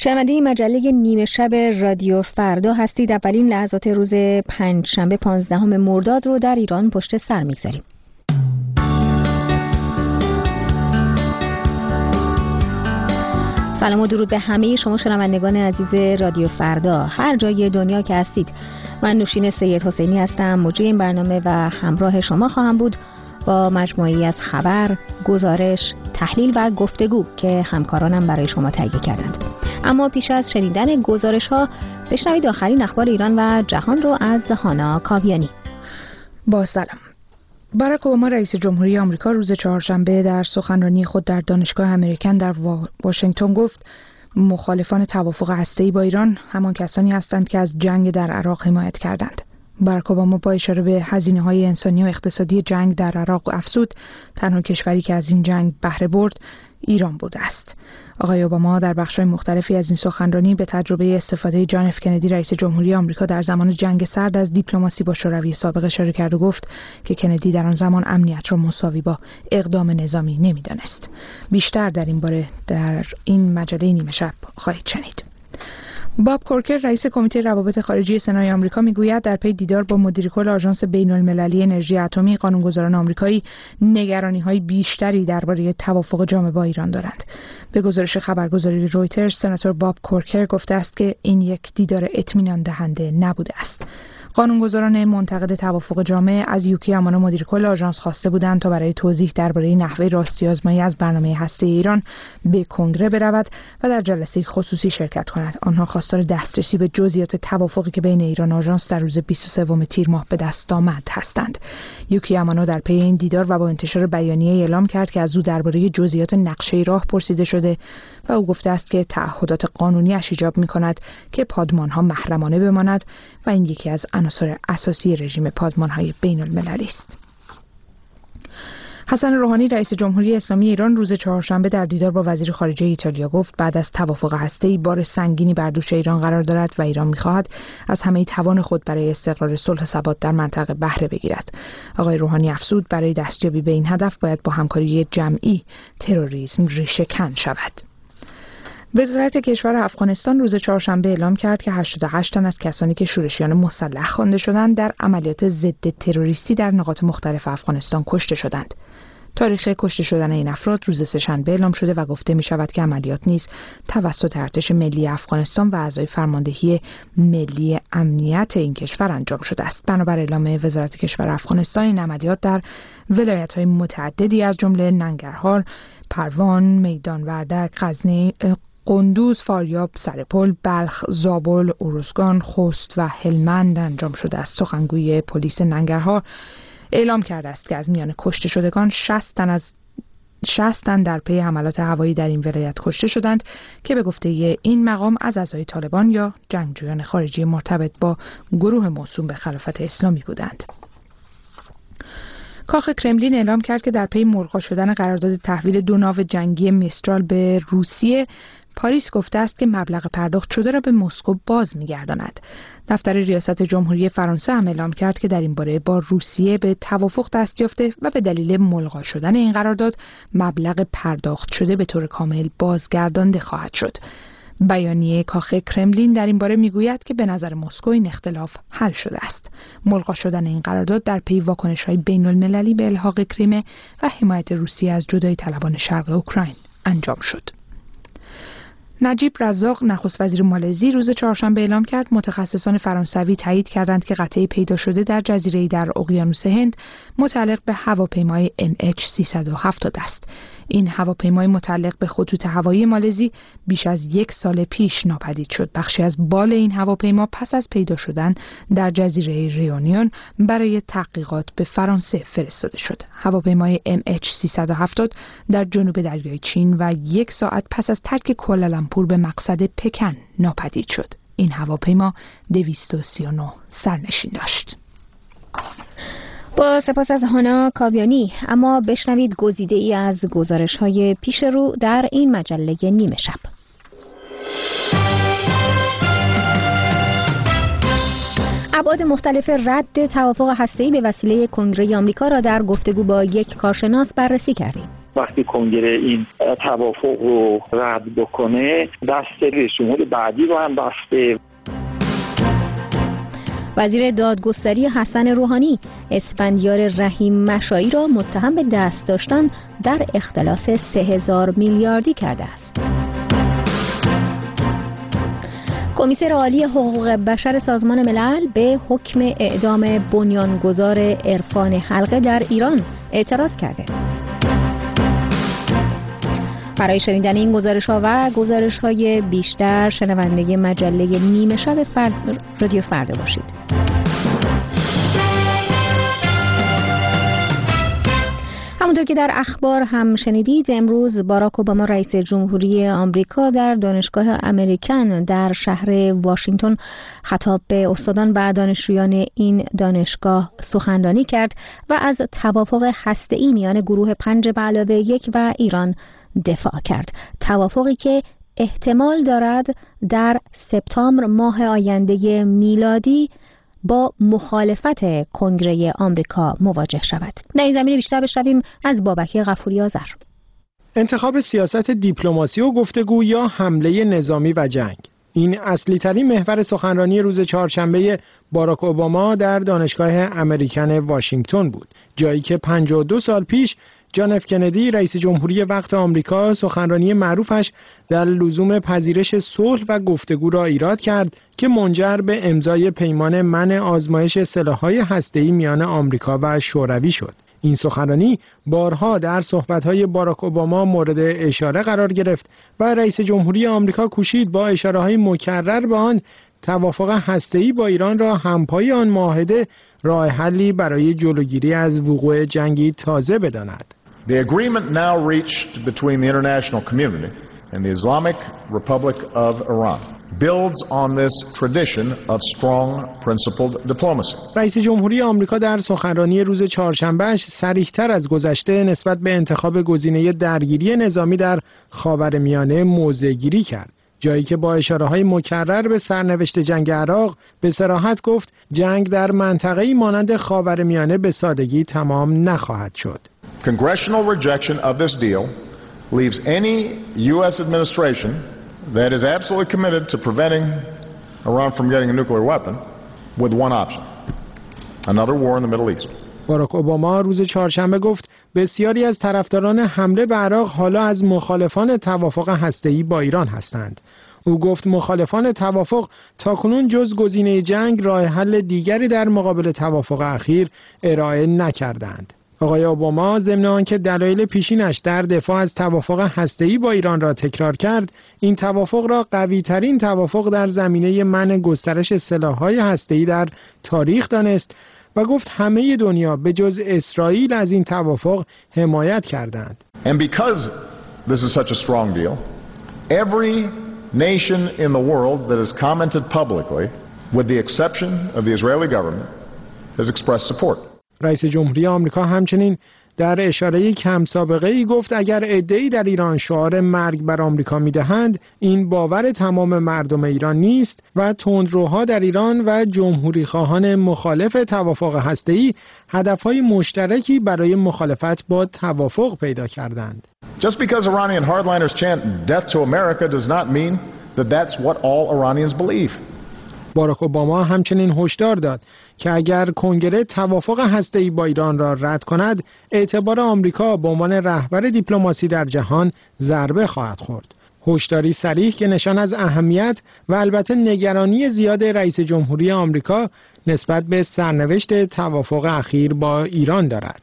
شنونده مجله نیمه شب رادیو فردا هستید. اولین لحظات روز پنجشنبه 15 مرداد رو در ایران پشت سر میگذاریم. سلام و درود به همه شما شنوندگان عزیز رادیو فردا هر جای دنیا که هستید. من نوشین سید حسینی هستم، مجری این برنامه و همراه شما خواهم بود با مجموعه‌ای از خبر، گزارش، تحلیل و گفتگو که همکارانم برای شما تهیه کردند. اما پیش از شنیدن گزارش‌ها بشنوید آخرین اخبار ایران و جهان رو از هانا کاویانی. با سلام. باراک اوباما رئیس جمهوری آمریکا روز چهارشنبه در سخنرانی خود در دانشگاه امریکن در واشنگتن گفت مخالفان توافق هسته‌ای با ایران همان کسانی هستند که از جنگ در عراق حمایت کردند. باراک اوباما با اشاره به هزینه‌های انسانی و اقتصادی جنگ در عراق افزود تنها کشوری که از این جنگ بهره برد ایران بوده است. آقای اوباما در بخش‌های مختلفی از این سخنرانی به تجربه استفاده جان اف کندی رئیس جمهوری آمریکا در زمان جنگ سرد از دیپلماسی با شوروی سابق اشاره کرد و گفت که کندی در آن زمان امنیت را مساوی با اقدام نظامی نمی‌دانست. بیشتر در این باره در این مجله نیمه شب خواهید شنید. باب کورکر رئیس کمیته روابط خارجی سنای آمریکا میگوید در پی دیدار با مدیر کل آژانس بین‌المللی انرژی اتمی قانونگذاران آمریکایی نگرانی‌های بیشتری درباره توافق جامع با ایران دارند. به گزارش خبرگزاری رویترز سناتور باب کورکر گفته است که این یک دیدار اطمینان دهنده نبوده است. قانونگذاران منتقد توافق جامع از یوکی یامانو مدیر کل آژانس خواسته بودند تا برای توضیح درباره نحوه راستی آزمایی از برنامه هسته ایران به کنگره برود و در جلسه خصوصی شرکت کند. آنها خواستار دسترسی به جزئیات توافقی که بین ایران و آژانس در روز 23 تیر ماه به دست آمد هستند. یوکی یامانو در پی این دیدار و با انتشار بیانیه اعلام کرد که از او درباره جزئیات نقشه راه پرسیده شده و او گفته است که تعهدات قانونی‌اش ایجاب می‌کند که پادمان‌ها محرمانه بماند و این یکی از عناصر اساسی رژیم پادمان‌های بین‌المللی است. حسن روحانی رئیس جمهوری اسلامی ایران روز چهارشنبه در دیدار با وزیر خارجه ایتالیا گفت بعد از توافق هسته‌ای بار سنگینی بر دوش ایران قرار دارد و ایران می‌خواهد از همه توان خود برای استقرار صلح و ثبات در منطقه بهره بگیرد. آقای روحانی افزود برای دستیابی به این هدف باید با همکاری جمعی تروریسم ریشه‌کن شود. وزارت کشور افغانستان روز چهارشنبه اعلام کرد که 88 تن از کسانی که شورشیان مسلح خوانده شدند در عملیات ضد تروریستی در نقاط مختلف افغانستان کشته شدند. تاریخ کشته شدن این افراد روز سه‌شنبه اعلام شده و گفته می شود که عملیات نیز توسط ارتش ملی افغانستان و اعضای فرماندهی ملی امنیت این کشور انجام شده است. بنابر اعلام وزارت کشور افغانستان این عملیات در ولایت‌های متعددی از جمله ننگرهار، پروان، میدان وردک، غزنی، قندوز، فاریاب، سرپل، بلخ، زابل، ارزگان، خوست و هلمند انجام شده است. سخنگوی پلیس ننگرهار اعلام کرده است که از میان کشته شدگان 60 تن در پی حملات هوایی در این ولایت کشته شدند که به گفته این مقام از اعضای طالبان یا جنگجویان خارجی مرتبط با گروه موسوم به خلافت اسلامی بودند. کاخ کرملین اعلام کرد که در پی ملغا شدن قرارداد تحویل 2 ناو جنگی میسترال به روسیه، پاریس گفته است که مبلغ پرداخت شده را به مسکو باز می‌گرداند. دفتر ریاست جمهوری فرانسه هم اعلام کرد که در این باره با روسیه به توافق دست یافته و به دلیل ملغا شدن این قرارداد مبلغ پرداخت شده به طور کامل بازگردانده خواهد شد. بیانیه کاخ کرملین در این باره میگوید که به نظر مسکو این اختلاف حل شده است. ملغا شدن این قرارداد در پی واکنش‌های بین‌المللی به الحاق کریم و حمایت روسیه از جدایی طلبان شرق اوکراین انجام شد. نجیب رزاق نخست وزیر مالزی روز چهارشنبه اعلام کرد متخصصان فرانسوی تایید کردند که قطعه پیدا شده در جزیره‌ای در اقیانوس هند متعلق به هواپیمای MH370 است. این هواپیمای متعلق به خطوط هوایی مالزی بیش از 1 سال پیش ناپدید شد. بخشی از بال این هواپیما پس از پیدا شدن در جزیره ریونیون برای تحقیقات به فرانسه فرستاده شد. هواپیمای MH370 در جنوب دریای چین و 1 ساعت پس از ترک کوالالامپور به مقصد پکن ناپدید شد. این هواپیما 239 سرنشین داشت. با سپاس از هانا کاویانی. اما بشنوید گزیده ای از گزارش‌های پیش رو در این مجله نیمه شب. ابعاد مختلف رد توافق هسته‌ای به وسیله کنگره آمریکا را در گفتگو با یک کارشناس بررسی کردیم. وقتی کنگره این توافق رو رد بکنه دست رئیس جمهور بعدی رو هم بسته. وزیر دادگستری حسن روحانی اسفندیار رحیم مشایی را متهم به دست داشتن در اختلاس 3000 میلیاردی کرده است. کمیسر عالی حقوق بشر سازمان ملل به حکم اعدام بنیانگذار عرفان حلقه در ایران اعتراض کرده. برای شنیدن این گزارش‌ها و گزارش‌های بیشتر شنونده مجله نیمه شب رادیو فردا باشید. همونطور که در اخبار هم شنیدید، امروز باراک اوباما رئیس جمهوری آمریکا در دانشگاه امریکن در شهر واشنگتن خطاب به استادان و دانشجویان این دانشگاه سخنرانی کرد و از توافق هسته‌ای میان گروه 5+1 و ایران دفاع کرد. توافقی که احتمال دارد در سپتامبر ماه آینده میلادی با مخالفت کنگره آمریکا مواجه شود. در این زمینه بیشتر بشنویم از بابک غفوری آذر. انتخاب سیاست دیپلماسی و گفتگو یا حمله نظامی و جنگ، این اصلی ترین محور سخنرانی روز چهارشنبه باراک اوباما در دانشگاه امریکن واشنگتن بود، جایی که 52 سال پیش جان اف کندی رئیس جمهوری وقت آمریکا سخنرانی معروفش در لزوم پذیرش صلح و گفتگو را ایراد کرد که منجر به امضای پیمان منع آزمایش سلاح‌های هسته‌ای میان آمریکا و شوروی شد. این سخنرانی بارها در صحبت‌های باراک اوباما مورد اشاره قرار گرفت و رئیس جمهوری آمریکا کوشید با اشاره‌های مکرر به آن توافق هسته‌ای با ایران را همپای آن معاهده راه حلی برای جلوگیری از وقوع جنگی تازه بداند. The agreement now reached between the international community and the Islamic Republic of Iran builds on this tradition of strong principled diplomacy. رئیس جمهوری آمریکا در سخنرانی روز چهارشنبه‌اش صریح‌تر از گذشته نسبت به انتخاب گزینه درگیری نظامی در خاورمیانه موضع‌گیری کرد، جایی که با اشاره‌های مکرر به سرنوشت جنگ عراق به صراحت گفت جنگ در منطقه‌ای مانند خاورمیانه به سادگی تمام نخواهد شد. Congressional rejection of this deal leaves any U.S. administration that is absolutely committed to preventing Iran from getting a nuclear weapon with one option: another war in the Middle East. باراک اوباما روز چهارشنبه گفت بسیاری از طرفداران حمله به عراق حالا از مخالفان توافق هسته‌ای با ایران هستند. او گفت مخالفان توافق تاکنون جز گزینه جنگ راه حل دیگری در مقابل توافق اخیر ارائه نکردند. آقای اوباما ضمن آنکه دلایل پیشینش در دفاع از توافق هسته‌ای با ایران را تکرار کرد، این توافق را قوی‌ترین توافق در زمینه منع گسترش سلاح‌های هسته‌ای در تاریخ دانست و گفت همه دنیا به جز اسرائیل از این توافق حمایت کردند. And because this is such a strong deal, every nation in the world that has commented publicly, with the exception of the Israeli government, has expressed support. رئیس جمهوری آمریکا همچنین در اشاره کم سابقه ای گفت اگر عده‌ای در ایران شعار مرگ بر آمریکا میدهند، این باور تمام مردم ایران نیست و تندروها در ایران و جمهوری خواهان مخالف توافق هسته‌ای هدفهای مشترکی برای مخالفت با توافق پیدا کردند. Just because Iranian hardliners chant death to America does not mean that that's what all Iranians believe. باراک اوباما همچنین هشدار داد که اگر کنگره توافق هسته‌ای با ایران را رد کند، اعتبار آمریکا به عنوان رهبر دیپلماسی در جهان ضربه خواهد خورد. هشداری صریح که نشان از اهمیت و البته نگرانی زیاد رئیس جمهوری آمریکا نسبت به سرنوشت توافق اخیر با ایران دارد.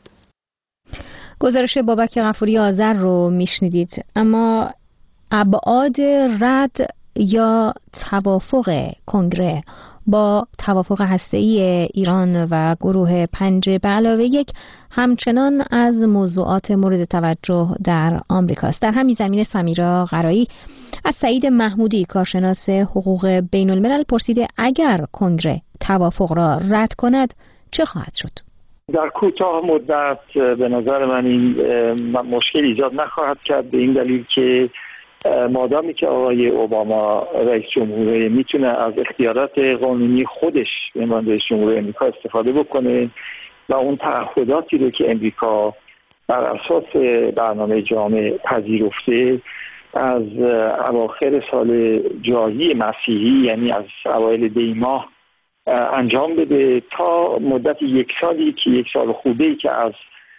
گزارش بابک غفوری آذر رو میشنیدید. اما ابعاد رد یا توافق کنگره با توافق هسته‌ای ایران و گروه 5+1 همچنان از موضوعات مورد توجه در آمریکا است. در همین زمینه سمیرا قرایی از سعید محمودی کارشناس حقوق بین الملل پرسیده اگر کنگره توافق را رد کند چه خواهد شد؟ در کوتاه مدت به نظر من این مشکل ایجاد نخواهد کرد، به این دلیل که مادامی که آقای اوباما رئیس جمهوری میتونه از اختیارات قانونی خودش به عنوان رئیس جمهوری امریکا استفاده بکنه و اون تعهداتی رو که امریکا بر اساس برنامه جامع پذیرفته از اواخر سال جاری مسیحی، یعنی از اوایل دی ماه انجام بده تا مدت 1 سالی که 1 سال خوبه‌ای که از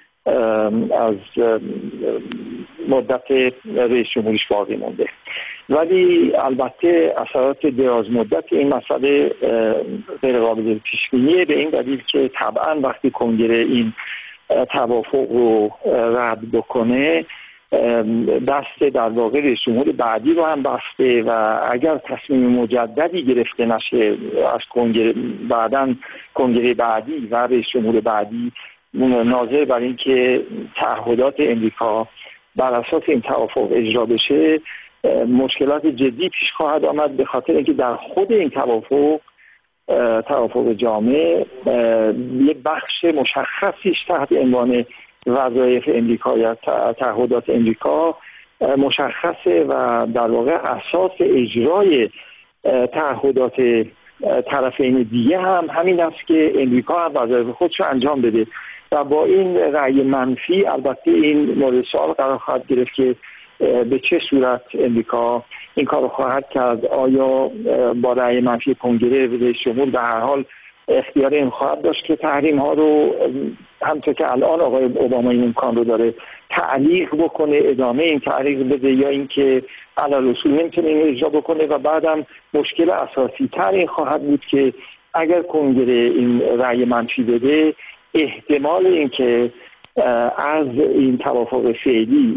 مدت رئیس جمهوریش باقی مونده. ولی البته اثرات دراز مدت این مسئله غیر قابل پیش بینیه، به این دلیل که طبعا وقتی کنگره این توافق رو رد بکنه دست در واقع رئیس جمهور بعدی رو هم بسته و اگر تصمیم مجددی گرفته نشه از کنگره، بعداً کنگره بعدی و رئیس جمهور بعدی ناظر بر این که تعهدات امریکا بر اساس این توافق اجرا بشه، مشکلات جدی پیش خواهد آمد، به خاطر اینکه در خود این توافق جامع یه بخش مشخصیش تحت عنوان وظایف امریکا یا تعهدات امریکا مشخصه و در واقع اساس اجرای تعهدات طرفین دیگه هم همین است که امریکا هم وظایف خودش رو انجام بده و با این رأی منفی البته این مورد سوال قرار خواهد گرفت که به چه صورت امریکا این کار رو خواهد کرد. آیا با رأی منفی کنگره رئیس جمهور به هر حال اختیار این خواهد داشت که تحریم ها رو همونطور که الان آقای اوباما این امکان رو داره تعلیق بکنه، ادامه این تعلیق بده، یا اینکه علی‌الاصول نمیتونه این اجرا بکنه و بعدم مشکل اساسی تر این خواهد بود که اگر کنگره این رأی منفی بده احتمال این که از این توافق فعلی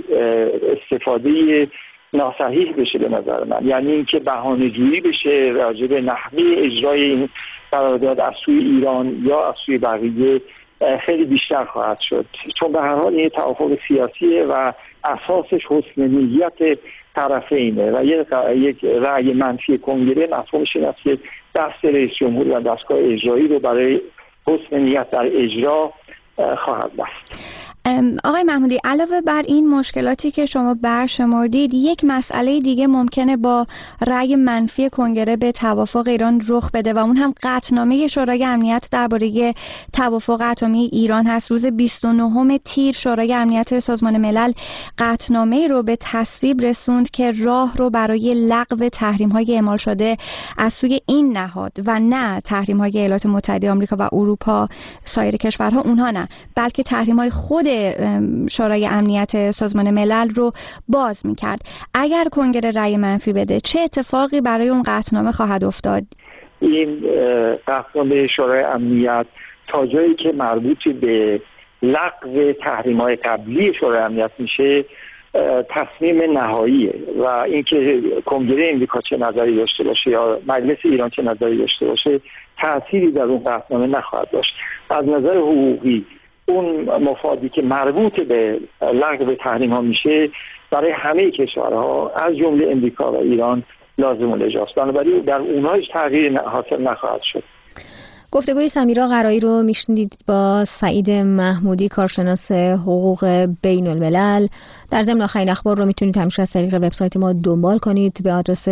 استفاده ناصحیح بشه به نظر من، یعنی اینکه بهانه‌جویی بشه راجع به نحوه اجرای این قرارداد از سوی ایران یا از سوی بقیه خیلی بیشتر خواهد شد، چون به هر حال این توافق سیاسیه و اساسش حسن نیت طرفینه و یک رأی منفی کنگره مفهومش این است که دست رئیس جمهور و دستگاه اجرایی رو برای حسن نیت در اجرا خواهد بست. آقای محمودی، علاوه بر این مشکلاتی که شما برشمردید، یک مسئله دیگه ممکنه با رأی منفی کنگره به توافق ایران رخ بده و اون هم قطعنامه شورای امنیت درباره توافق اتمی ایران هست. روز 29 تیر شورای امنیت سازمان ملل قطعنامه رو به تصویب رسوند که راه رو برای لغو تحریم‌های اعمال شده از سوی این نهاد و نه تحریم‌های ایالات متحده آمریکا و اروپا سایر کشورها، اونها نه، بلکه تحریم‌های خود شورای امنیت سازمان ملل رو باز می‌کرد. اگر کنگره رأی منفی بده چه اتفاقی برای اون قطعنامه خواهد افتاد؟ این قطعنامه شورای امنیت تا جایی که مربوط به لغو تحریم‌های قبلی شورای امنیت میشه تصمیم نهاییه و اینکه کنگره امریکا چه نظری داشته باشه یا مجلس ایران چه نظری داشته باشه تأثیری در اون قطعنامه نخواهد داشت. از نظر حقوقی اون مفادی که مربوط به لغو تحریم ها میشه برای همه کشورها از جمله امریکا و ایران لازم الاجراست، بنابراین در اونها هیچ تغییری حاصل نخواهد شد. گفتگوی سمیرا قرایی رو میشنیدید با سعید محمودی، کارشناس حقوق بین الملل. در ضمن آخرین اخبار رو میتونید همیشه از طریق وبسایت ما دنبال کنید به آدرس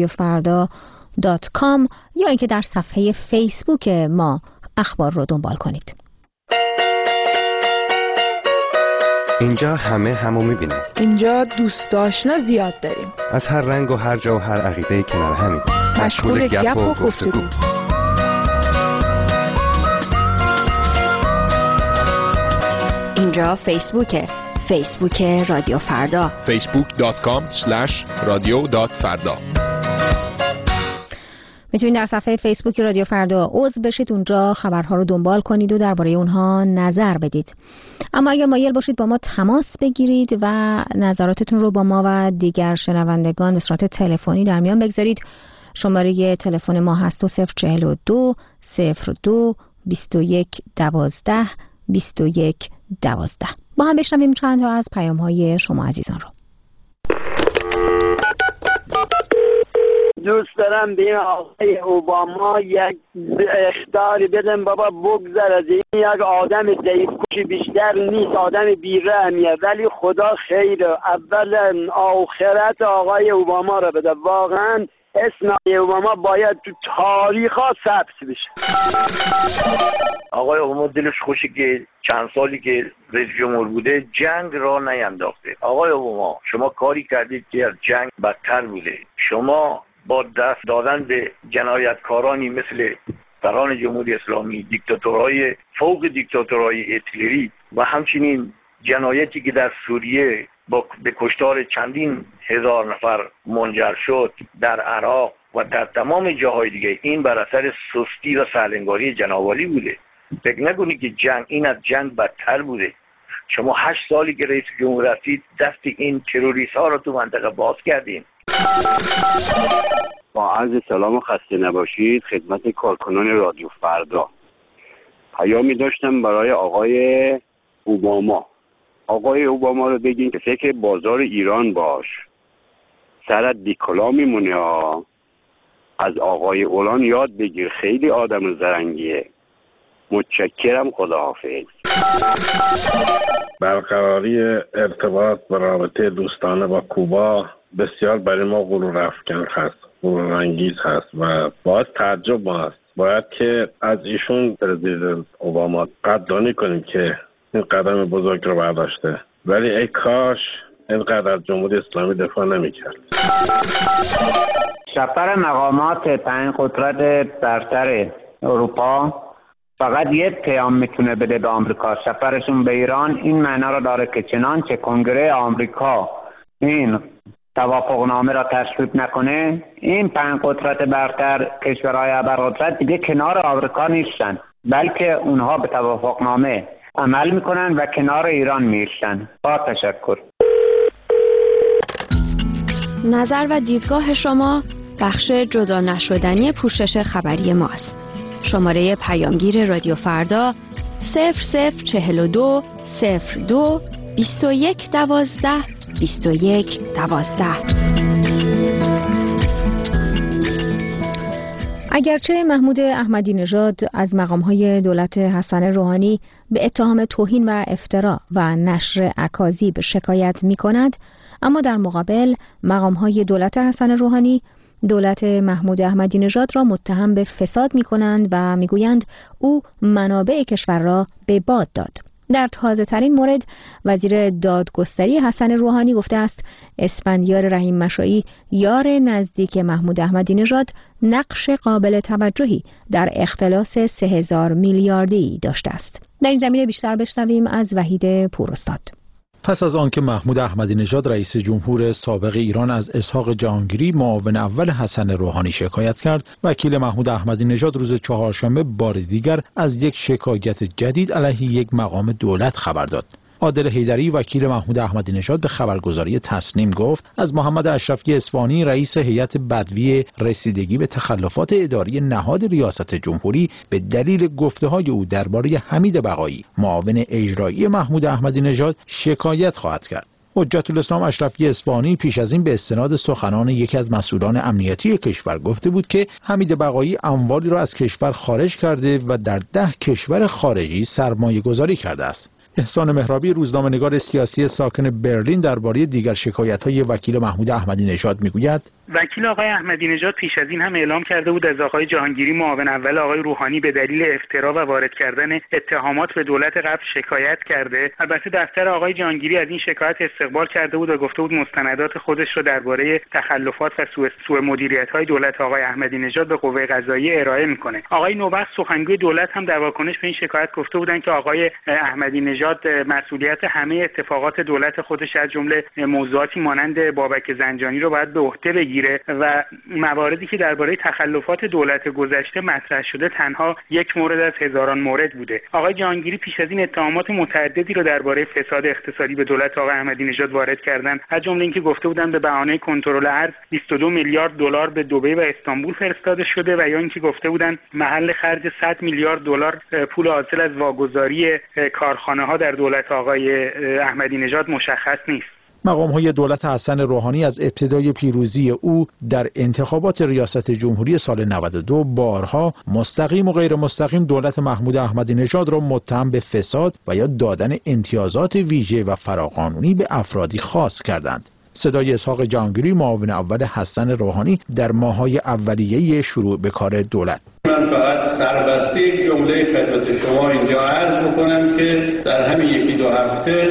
radiofarda.com یا اینکه در صفحه فیسبوک ما اخبار رو دنبال کنید. اینجا همو میبینیم. اینجا دوست آشنا زیاد داریم. از هر رنگ و هر جا و هر عقیده‌ای کنار همیم. مشغول گپ و گفتگو. اینجا فیسبوک رادیو فردا. facebook.com/radio.farda. میتونید در صفحه فیسبوک رادیو فردا عضو بشید، اونجا خبرها رو دنبال کنید و درباره اونها نظر بدید. اما اگر مایل باشید با ما تماس بگیرید و نظراتتون رو با ما و دیگر شنوندگان به صورت تلفنی در میان بگذارید، شماره تلفن ما هست 042 02 21 12 21 12. با هم بشنویم چند تا از پیام‌های شما عزیزان رو. دوست دارم به این آقای اوباما یک اخطاری بدم بابا بگذر از این، یک آدم ضعیف‌کوش بیشتر نیست، آدم بی‌رحمیه، ولی خدا خیره. اولا آخرت آقای اوباما رو بده، واقعا اسم آقای اوباما باید تو تاریخ ها ثبت بشه. آقای اوباما دلش خوشه که چند سالی که رئیس جمهور بوده جنگ را نینداخته. آقای اوباما شما کاری کردید که از جنگ بدتر بوده. شما با دست دادن به جنایتکارانی مثل سران جمهوری اسلامی، دیکتاتورهای فوق دیکتاتورهای هیتلری و همچنین جنایتی که در سوریه به کشتار چندین هزار نفر منجر شد، در عراق و در تمام جاهای دیگه، این بر اثر سستی و سرلنگاری جناب عالی بوده. فکر نکنید که جنگ این از جنگ بدتر بوده. شما 8 سالی که رئیس جمهور هستید دست این تروریست ها رو تو منطقه باز کردین. با عرض سلام و خسته نباشید خدمت کارکنان رادیو فردا. پیامی داشتم برای آقای اوباما. آقای اوباما رو بگین که فکر بازار ایران باش، سرت بیکلا میمونه ها. از آقای اولان یاد بگیر، خیلی آدم زرنگیه. متشکرم، خداحافظ. برقراری ارتباط و رابطه دوستانه با کوبا بسیار برای ما غرور افکن هست، غرور انگیز هست و باعث تعجب ما است. باید که از ایشون پرزیدنت اوباما قدردانی کنیم که این قدم بزرگ رو برداشته، ولی ای کاش اینقدر از جمهوری اسلامی دفاع نمی‌کرد. سفر مقامات 5 قدرت برتر اروپا فقط یک پیام میتونه بده به آمریکا. سفرشون به ایران این معنا رو داره که چنانچه کنگره آمریکا این توافقنامه را تصویب نکنه، این 5 قدرت برتر، کشورهای ابرقدرت دیگه کنار آمریکا نیستن، بلکه اونها به توافقنامه عمل میکنن و کنار ایران میشن. با تشکر. نظر و دیدگاه شما بخش جدا نشدنی پوشش خبری ماست. شماره پیامگیر رادیو فردا 0042 02 21 12 21 12. اگرچه محمود احمدی نژاد از مقام‌های دولت حسن روحانی به اتهام توهین و افترا و نشر اکاذیب شکایت می‌کند، اما در مقابل مقام‌های دولت حسن روحانی دولت محمود احمدی نژاد را متهم به فساد می‌کنند و می‌گویند او منابع کشور را به باد داد. در تازه ترین مورد وزیر دادگستری حسن روحانی گفته است اسفندیار رحیم مشایی یار نزدیک محمود احمدی نژاد نقش قابل توجهی در اختلاس 3000 میلیاردی داشته است. در این زمینه بیشتر بشنویم از وحید پوراستاد. پس از آنکه محمود احمدی نژاد رئیس جمهور سابق ایران از اسحاق جهانگیری معاون اول حسن روحانی شکایت کرد، وکیل محمود احمدی نژاد روز چهارشنبه بار دیگر از یک شکایت جدید علیه یک مقام دولت خبر داد. عادل حیدری وکیل محمود احمدی نژاد به خبرگزاری تسنیم گفت از محمد اشرفی اصفهانی رئیس هیئت بدوی رسیدگی به تخلفات اداری نهاد ریاست جمهوری به دلیل گفته‌های او درباره حمید بقایی معاون اجرایی محمود احمدی نژاد شکایت خواهد کرد. حجت الاسلام اشرفی اصفهانی پیش از این به استناد سخنان یکی از مسئولان امنیتی کشور گفته بود که حمید بقایی اموالی را از کشور خارج کرده و در 10 کشور خارجی سرمایه‌گذاری کرده است. احسان مهرابی روزنامه‌نگار سیاسی ساکن برلین درباره دیگر شکایت‌های وکیل محمود احمدی نژاد میگوید وکیل آقای احمدی نژاد پیش از این هم اعلام کرده بود از آقای جهانگیری معاون اول آقای روحانی به دلیل افترا و وارد کردن اتهامات به دولت قبل شکایت کرده. البته دفتر آقای جهانگیری از این شکایت استقبال کرده بود و گفته بود مستندات خودش رو درباره تخلفات و سوء مدیریت‌های دولت آقای احمدی نژاد به قوه قضاییه ارائه میکنه. آقای نوبخت سخنگوی دولت هم در واکنش به این شکایت گفته بودند که آقای احمدی نژاد مسئولیت همه اتفاقات دولت خودش از جمله موضوعاتی مانند بابک زنجانی رو باید به عهده بگیره و مواردی که درباره تخلفات دولت گذشته مطرح شده تنها یک مورد از هزاران مورد بوده. آقای جهانگیری پیش از این اتهامات متعددی رو درباره فساد اقتصادی به دولت آقای احمدی نژاد وارد کردن، از جمله اینکه گفته بودن به بهانه کنترل ارز 22 میلیارد دلار به دبی و استانبول فرستاده شده و یا اینکه گفته بودن محل خرج 100 میلیارد دلار پول حاصل از واگذاری کارخانه‌ها در دولت آقای احمدی نژاد مشخص نیست. مقام‌های دولت حسن روحانی از ابتدای پیروزی او در انتخابات ریاست جمهوری سال 92 بارها مستقیم و غیر مستقیم دولت محمود احمدی نژاد را متهم به فساد و یا دادن امتیازات ویژه و فراقانونی به افرادی خاص کردند. صدای اسحاق جهانگیری، معاون اول حسن روحانی در ماه‌های اولیه شروع به کار دولت. من فقط سربسته یک جمله خدمت شما اینجا عرض میکنم که در همین یکی دو هفته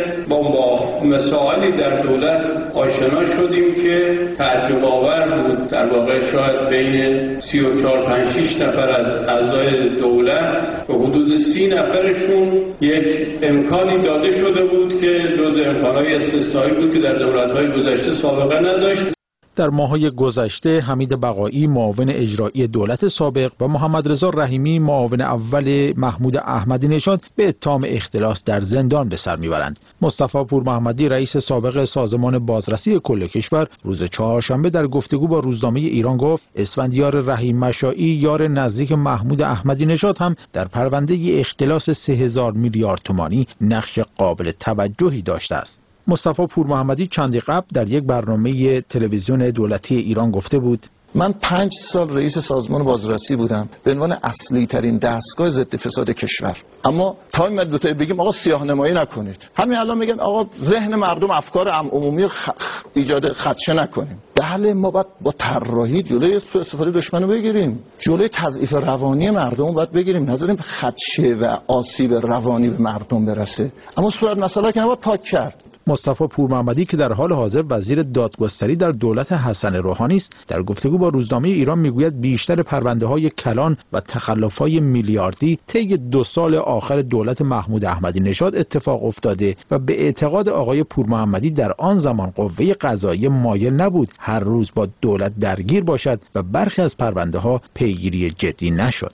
با مسائلی در دولت آشنا شدیم که تعجب آور بود. در واقع شاید بین 34-5-6 نفر از اعضای دولت به حدود 30 نفرشون یک امکانی داده شده بود که جز امکانهای استثنایی بود که در دولت‌های گذشته سابقه نداشت. در ماه‌های گذشته حمید بقایی معاون اجرایی دولت سابق و محمد رضا رحیمی معاون اول محمود احمدی نژاد به اتهام اختلاس در زندان به سر میبرند. مصطفی پور محمدی رئیس سابق سازمان بازرسی کل کشور روز چهارشنبه در گفتگو با روزنامه ایران گفت اسفندیار رحیم مشائی یار نزدیک محمود احمدی نژاد هم در پرونده اختلاس 3000 میلیارد تومانی نقش قابل توجهی داشته است. مصطفی پور محمدی چندی قبل در یک برنامه تلویزیون دولتی ایران گفته بود من 5 سال رئیس سازمان بازرسی بودم به عنوان اصلی ترین دستگاه ضد فساد کشور، اما تا این مدت بگیم آقا سیاه‌نمایی نکنید، همین الان میگن آقا ذهن مردم افکار عمومی ایجاد خدشه نکنیم. بله ما باید با طراحی جلوی سوء استفاده دشمنو بگیریم، جلوی تضعیف روانی مردم باید بگیریم، نذاریم خدشه و آسیب روانی به مردم برسه، اما صورت مسئله که نباید پاک کرد. مصطفی پور محمدی که در حال حاضر وزیر دادگستری در دولت حسن روحانی است، در گفتگو با روزنامه ایران میگوید بیشتر پرونده‌های کلان و تخلف‌های میلیاردی طی 2 سال آخر دولت محمود احمدی نژاد اتفاق افتاده و به اعتقاد آقای پور محمدی در آن زمان قوه قضاییه مایل نبود هر روز با دولت درگیر باشد و برخی از پرونده‌ها پیگیری جدی نشد.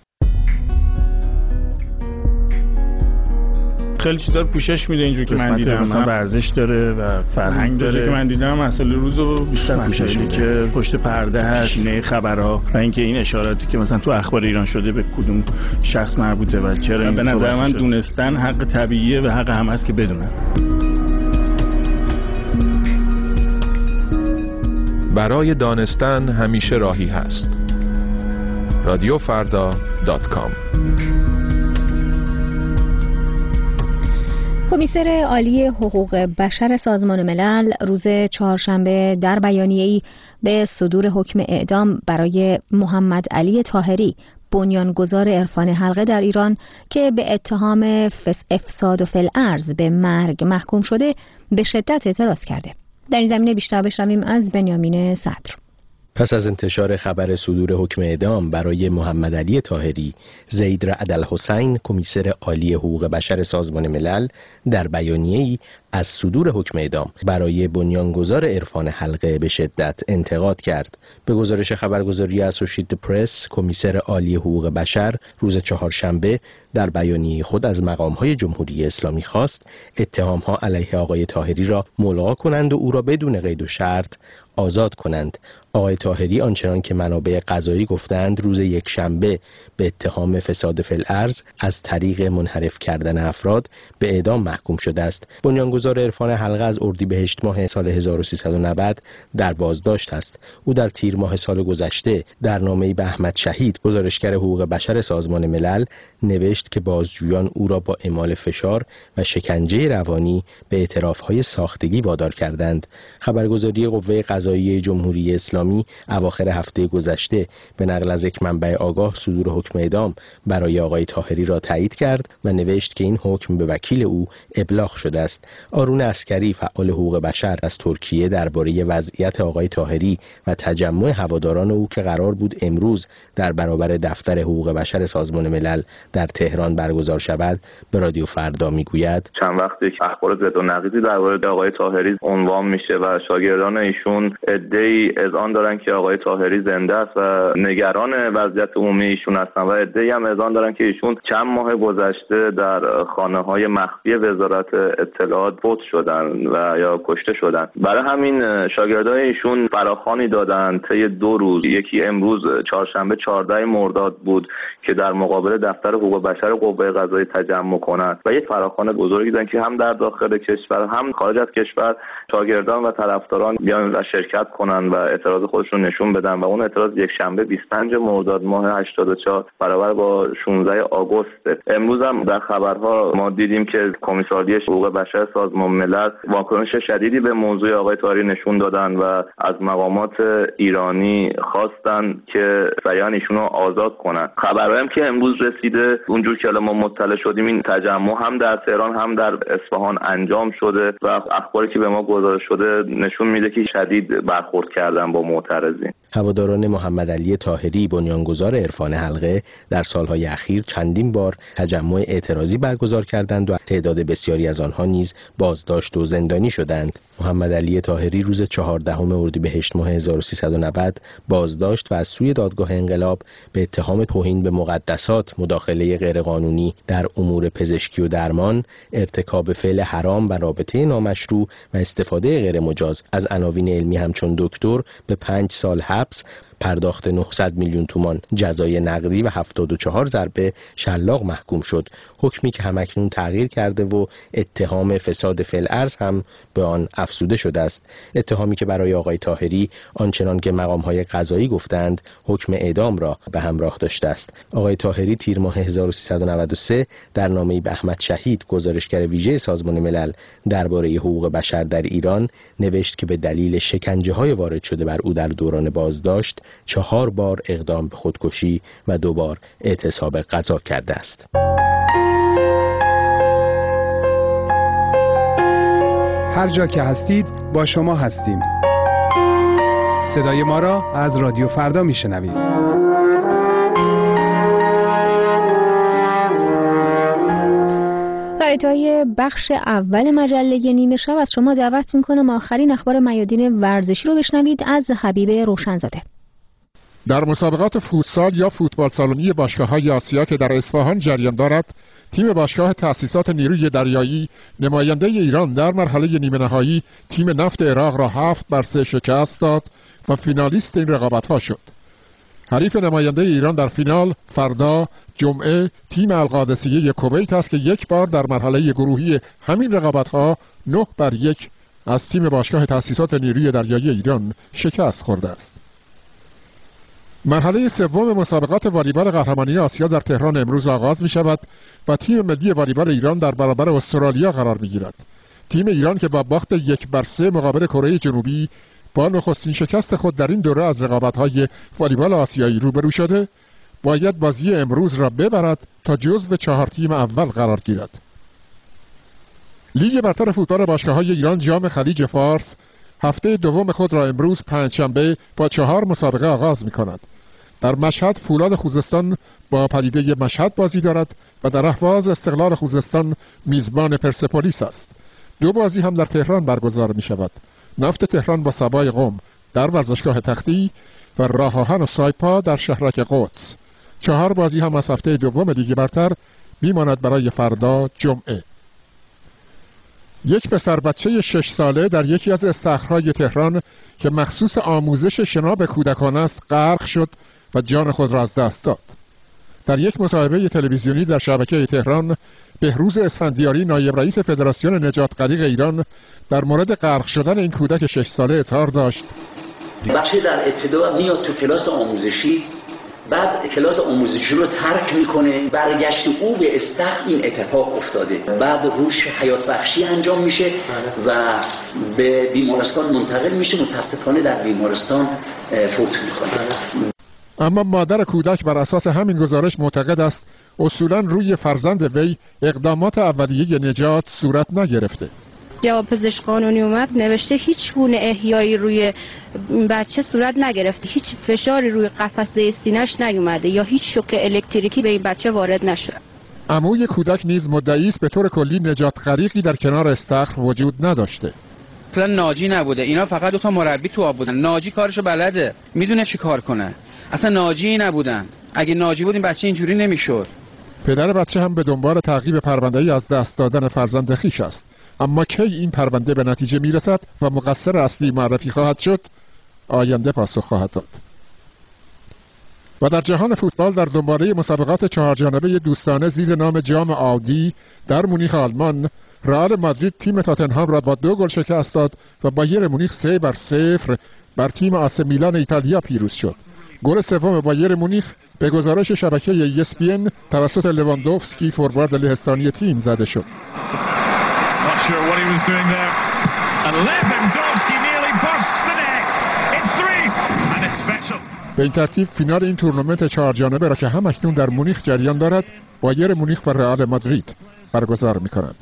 خیلی چیزا رو پوشش میده اینجوری که من دیدم، مثلا ورزش داره و فرهنگ داره که من دیدم مسئله روزو بیشتر پوشش میده که پشت پرده هست، شینه خبرها و اینکه این اشاراتی که مثلا تو اخبار ایران شده به کدوم شخص مربوطه و چرا به نظر من دونستن حق طبیعیه و حق هم هست که بدونن. برای دانستن همیشه راهی هست. radiofarda.com. کمیسر عالی حقوق بشر سازمان ملل روز چهارشنبه در بیانیه‌ای به صدور حکم اعدام برای محمد علی طاهری، بنیانگذار عرفان حلقه در ایران که به اتهام افساد فی الارض به مرگ محکوم شده، به شدت اعتراض کرده. در این زمینه بیشتر بشنویم از بنیامین صدر. پس از انتشار خبر صدور حکم اعدام برای محمد علی طاهری، زید رعد الحسین، کمیسر عالی حقوق بشر سازمان ملل در بیانیه‌ای از صدور حکم اعدام برای بنیانگذار عرفان حلقه به شدت انتقاد کرد. به گزارش خبرگزاری اسوشییتد پرس، کمیسر عالی حقوق بشر روز چهارشنبه در بیانیه خود از مقام‌های جمهوری اسلامی خواست اتهام‌ها علیه آقای طاهری را ملغا کنند و او را بدون قید و شرط آزاد کنند. آقای طاهری آنچنان که منابع قضایی گفتند روز یکشنبه به اتهام فساد فی الارض از طریق منحرف کردن افراد به اعدام محکوم شده است. بنیانگذار عرفان حلقه از اردیبهشت ماه سال 1390 در بازداشت است. او در تیر ماه سال گذشته در نامه‌ای به احمد شهید، گزارشگر حقوق بشر سازمان ملل، نوشت که بازجویان او را با اعمال فشار و شکنجه روانی به اعتراف‌های ساختگی وادار کردند. خبرگزاری قوه قضاییه جمهوری اسلامی اواخر هفته گذشته به نقل از یک منبع آگاه صدور حکم اعدام برای آقای طاهری را تایید کرد و نوشت که این حکم به وکیل او ابلاغ شده است. آرون عسکری، فعال حقوق بشر از ترکیه، درباره وضعیت آقای طاهری و تجمع هواداران او که قرار بود امروز در برابر دفتر حقوق بشر سازمان ملل در تهران برگزار شود به رادیو فردا میگوید چند وقتی اخبار ضد و نقیضی درباره آقای طاهری عنوان میشه و شاگردان ایشون عده‌ای اذعان دارن که آقای طاهری زنده است و نگران وضعیت عمومی ایشون هستن و عده‌ای هم اذعان دارن که ایشون چند ماه گذشته در خانه‌های مخفی وزارت اطلاعات فوت شدن و یا کشته شدن. برای همین شاگردای ایشون فراخوانی دادن طی 2 روز. یکی امروز چهارشنبه 14 مرداد بود که در مقابل دفتر حقوق بشر قوه قضاییه تجمع کنند و یک فراخوان بزرگی دادن که هم در داخل کشور هم خارج از کشور شاگردان و طرفداران بیان و شرکت کنن و اعتراض خودشون نشون بدن و اون اعتراض یک شنبه 25 مرداد ماه 84 برابر با 16 آگوست. امروز هم در خبرها ما دیدیم که کمیساریه حقوق بشر سازمان ملل واکنش شدیدی به موضوع آقای طاهری نشون دادن و از مقامات ایرانی خواستن که سریعا ایشونو آزاد کنن. خبرهایی که امروز رسیده اونجور که ما مطلع شدیم این تجمع هم در تهران هم در اصفهان انجام شده و اخباری که به ما گزارش شده نشون میده که شدید برخورد کردن با معترضین. هواداران محمد علی طاهری بنیانگذار عرفان حلقه در سالهای اخیر چندین بار تجمع اعتراضی برگزار کردند و تعداد بسیاری از آنها نیز بازداشت و زندانی شدند. محمد علی طاهری روز 14 اردیبهشت ماه 1390 بازداشت و از سوی دادگاه انقلاب به اتهام توهین به مقدسات، مداخله غیرقانونی در امور پزشکی و درمان، ارتکاب فعل حرام و رابطه نامشروع و استفاده غیرمجاز از عناوین علمی همچون دکتر به 5 سال حبس، پرداخت 900 میلیون تومان جزای نقدی و 74 ضربه شلاق محکوم شد. حکمی که همکنون تغییر کرده و اتهام فساد فی الارض هم به آن افزوده شده است. اتهامی که برای آقای طاهری آنچنان که مقام‌های قضایی گفتند حکم اعدام را به همراه داشته است. آقای طاهری تیر ماه 1393 در نامه‌ای به احمد شهید گزارشگر ویژه سازمان ملل درباره حقوق بشر در ایران نوشت که به دلیل شکنجه‌های وارد شده بر او در دوران بازداشت 4 بار اقدام به خودکشی و 2 بار اعتصاب غذا کرده است. هر جا که هستید با شما هستیم. صدای ما را از رادیو فردا میشنوید. در انتهای بخش اول مجله نیمه شب از شما دعوت میکنم آخرین اخبار میادین ورزشی رو بشنوید از حبیب روشنزاده. در مسابقات فوتسال یا فوتبال سالنی باشگاه‌های آسیا که در اصفهان جریان دارد، تیم باشگاه تأسیسات نیروی دریایی نماینده ایران در مرحله نیمه نهایی تیم نفت عراق را 7-3 شکست داد و فینالیست این رقابت‌ها شد. حریف نماینده ایران در فینال فردا جمعه تیم القادسیه کویت است که 1 بار در مرحله گروهی همین رقابت‌ها 9-1 از تیم باشگاه تأسیسات نیروی دریایی ایران شکست خورده است. مرحله سوم مسابقات والیبال قهرمانی آسیا در تهران امروز آغاز می شود و تیم ملی والیبال ایران در برابر استرالیا قرار می گیرد. تیم ایران که با باخت 1-3 مقابل کره جنوبی با نخستین شکست خود در این دوره از رقابت‌های والیبال آسیایی روبرو شده، باید بازی امروز را ببرد تا جزو 4 تیم اول قرار گیرد. لیگ برتر فوتبال باشگاه‌های ایران جام خلیج فارس هفته دوم خود را امروز پنجشنبه با 4 مسابقه آغاز می‌کند. در مشهد فولاد خوزستان با پدیده مشهد بازی دارد و در اهواز استقلال خوزستان میزبان پرسپولیس است. 2 بازی هم در تهران برگزار می‌شود. نفت تهران با سبای قم در ورزشگاه تختی و راه آهن و سایپا در شهرک قدس. 4 بازی هم از هفته دوم لیگ برتر میماند برای فردا جمعه. یک پسر بچه 6 ساله در یکی از استخرهای تهران که مخصوص آموزش شنا کودکان است غرق شد و جان خود را از دست داد. در یک مصاحبه تلویزیونی در شبکه تهران، بهروز اسفندیاری نایب رئیس فدراسیون نجات غریق ایران در مورد غرق شدن این کودک 6 ساله اظهار داشت: بچه در ابتدا میاد تو کلاس آموزشی، بعد کلاس آموزشی رو ترک میکنه، برگشت او به استخر این اتفاق افتاده، بعد روش حیات بخشی انجام میشه و به بیمارستان منتقل میشه. متاسفانه در بیمارستان فوت میکنه. اما مادر کودک بر اساس همین گزارش معتقد است اصولاً روی فرزند وی اقدامات اولیه نجات صورت نگرفته. جواب پزشک قانونی اومد نوشته هیچ گونه احیایی روی بچه صورت نگرفته، هیچ فشاری روی قفسه سینه‌اش نیومده یا هیچ شوک الکتریکی به این بچه وارد نشده. عموی کودک نیز مدعی است به طور کلی نجات غریقی در کنار استخر وجود نداشته. اصلا ناجی نبوده، اینا فقط 2 تا مربی تو آب بودن. ناجی کارشو بلده، میدونه چی کار کنه. اصلا ناجی نبودن. اگه ناجی بود این بچه اینجوری نمیشد. پدر بچه هم به دنبال تعقیب پرونده‌ای از دست دادن فرزند خویش است اما کی این پرونده به نتیجه میرسد و مقصر اصلی معرفی خواهد شد، آینده پاسخ خواهد داد. و در جهان فوتبال در دنباله مسابقات 4 جانبه دوستانه زیر نام جام آودی در مونیخ آلمان، رئال مادرید تیم تاتنهام را با 2 گل شکست داد و بایر مونیخ 3-0 بر تیم آس میلان ایتالیا پیروز شد. گل سوم بایر مونیخ به گزارش شبکه ESPN توسط لواندوفسکی فوروارد لهستانی تیم زده شد. به این ترتیب فینال این تورنمنت 4 جانبه را که هم اکنون در مونیخ جریان دارد، بایر مونیخ و رئال مادرید برگزار می‌کنند.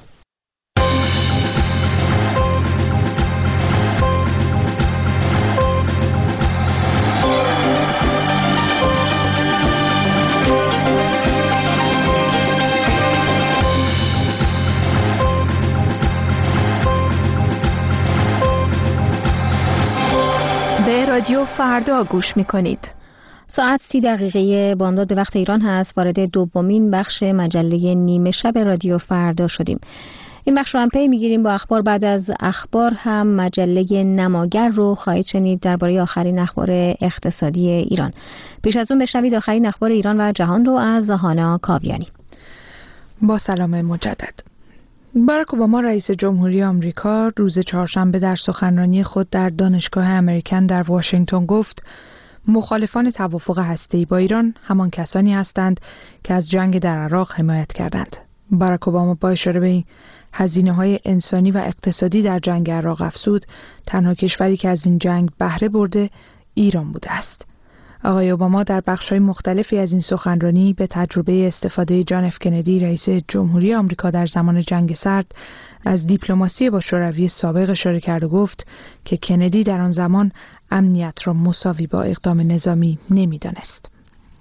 رادیو فردا گوش می‌کنید. ساعت 30 دقیقه بامداد به وقت ایران هست. وارد دومین بخش مجله نیمه شب رادیو فردا شدیم. این بخش رو هم پی می‌گیریم با اخبار. بعد از اخبار هم مجله نماگر رو خواهید شنید درباره آخرین اخبار اقتصادی ایران. پیش از اون بشنوید آخرین اخبار ایران و جهان رو از هانا کاویانی. با سلام مجدد. باراک اوباما رئیس جمهوری آمریکا روز چهارشنبه در سخنرانی خود در دانشگاه امریکن در واشنگتن گفت مخالفان توافق هسته‌ای با ایران همان کسانی هستند که از جنگ در عراق حمایت کردند. باراک اوباما با اشاره به هزینه‌های انسانی و اقتصادی در جنگ عراق افزود تنها کشوری که از این جنگ بهره برده ایران بوده است. آقای اوباما در بخش‌های مختلفی از این سخنرانی به تجربه استفاده جان اف کندی رئیس جمهوری آمریکا در زمان جنگ سرد از دیپلماسی با شوروی سابق اشاره کرد و گفت که کندی در آن زمان امنیت را مساوی با اقدام نظامی نمی‌دانست.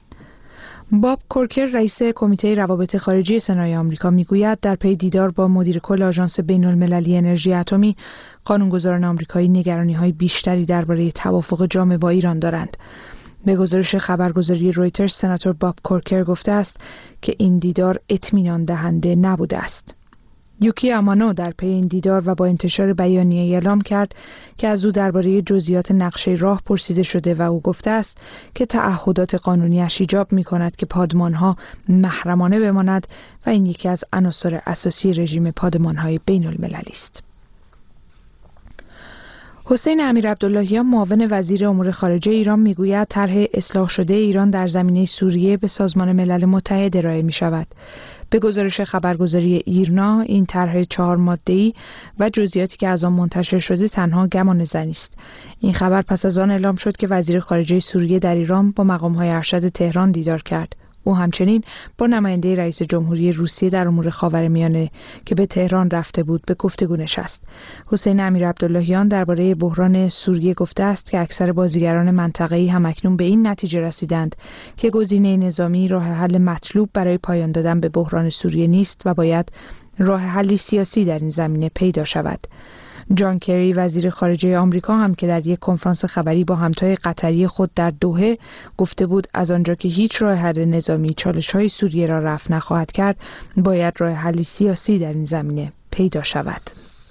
باب کورکر رئیس کمیته روابط خارجی سنای آمریکا میگوید در پی دیدار با مدیر کل آژانس بین‌المللی انرژی اتمی قانونگذاران آمریکایی نگرانی‌های بیشتری درباره توافق جامع با ایران دارند. به گزارش خبرگزاری رویترز سناتور باب کورکر گفته است که این دیدار اطمینان دهنده نبوده است. یوکی امانو در پی این دیدار و با انتشار بیانیه اعلام کرد که از او درباره جزئیات نقشه راه پرسیده شده و او گفته است که تعهدات قانونی‌اش ایجاب می‌کند که پادمان‌ها محرمانه بماند و این یکی از عناصر اساسی رژیم پادمان‌های بین‌المللی است. حسین امیرعبداللهیان معاون وزیر امور خارجه ایران میگوید طرح اصلاح شده ایران در زمینه سوریه به سازمان ملل متحد ارائه می شود. به گزارش خبرگزاری ایرنا این طرح 4 ماده‌ای و جزئیاتی که از آن منتشر شده تنها گمان زنی است. این خبر پس از آن اعلام شد که وزیر خارجه سوریه در ایران با مقام‌های ارشد تهران دیدار کرد. او همچنین با نماینده رئیس جمهوری روسیه در امور خاورمیانه که به تهران رفته بود به گفتگو نشست. حسین امیرعبداللهیان درباره بحران سوریه گفته است که اکثر بازیگران منطقه‌ای هم اکنون به این نتیجه رسیدند که گزینه نظامی راه حل مطلوب برای پایان دادن به بحران سوریه نیست و باید راه حلی سیاسی در این زمینه پیدا شود. جان کری وزیر خارجه آمریکا هم که در یک کنفرانس خبری با همتای قطری خود در دوحه گفته بود از آنجا که هیچ راه حل نظامی چالش‌های سوریه را رفع نخواهد کرد، باید راه حل سیاسی در این زمینه پیدا شود.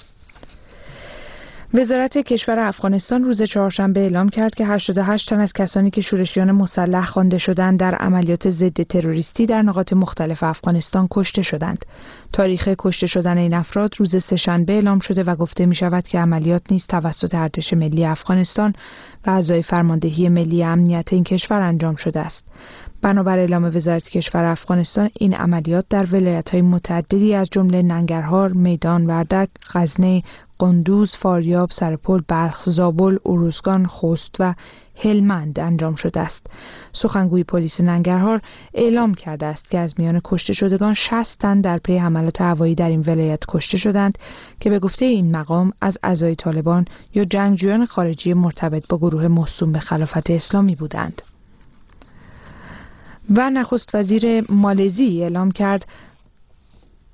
وزارت کشور افغانستان روز چهارشنبه اعلام کرد که 88 تن از کسانی که شورشیان مسلح خوانده شدند در عملیات ضد تروریستی در نقاط مختلف افغانستان کشته شدند. تاریخ کشته شدن این افراد روز سه‌شنبه اعلام شده و گفته می شود که عملیات نیز توسط ارتش ملی افغانستان و اعضای فرماندهی ملی امنیت این کشور انجام شده است. بنابر اعلام وزارت کشور افغانستان این عملیات در ولایت‌های متعددی از جمله ننگرهار، میدان وردک، غزنی، قندوز، فاریاب، سرپل، بلخ، زابل، اروزگان، خوست و هلمند انجام شده است. سخنگوی پلیس ننگرهار اعلام کرده است که از میان کشته شدگان 60 تن در پی حملات هوایی در این ولایت کشته شدند که به گفته این مقام از اعضای طالبان یا جنگجویان خارجی مرتبط با گروه موسوم به خلافت اسلامی بودند. و نخست وزیر مالزی اعلام کرد